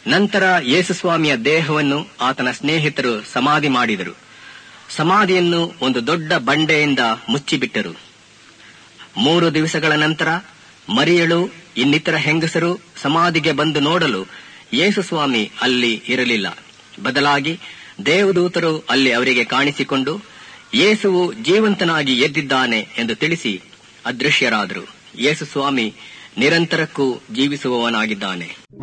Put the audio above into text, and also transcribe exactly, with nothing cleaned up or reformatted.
ನಂತರ ಯೇಸುಸ್ವಾಮಿಯ ದೇಹವನ್ನು ಆತನ ಸ್ನೇಹಿತರು ಸಮಾಧಿ ಮಾಡಿದರು. ಸಮಾಧಿಯನ್ನು ಒಂದು ದೊಡ್ಡ ಬಂಡೆಯಿಂದ ಮುಚ್ಚಿಬಿಟ್ಟರು. ಮೂರು ದಿವಸಗಳ ನಂತರ ಮರಿಯಳು ಇನ್ನಿತರ ಹೆಂಗಸರು ಸಮಾಧಿಗೆ ಬಂದು ನೋಡಲು ಯೇಸುಸ್ವಾಮಿ ಅಲ್ಲಿ ಇರಲಿಲ್ಲ. ಬದಲಾಗಿ ದೇವದೂತರು ಅಲ್ಲಿ ಅವರಿಗೆ ಕಾಣಿಸಿಕೊಂಡು ಯೇಸುವು ಜೀವಂತನಾಗಿ ಎದ್ದಿದ್ದಾನೆ ಎಂದು ತಿಳಿಸಿ ಅದೃಶ್ಯರಾದರು. ಯೇಸುಸ್ವಾಮಿ ನಿರಂತರಕ್ಕೂ ಜೀವಿಸುವವನಾಗಿದ್ದಾನೆ.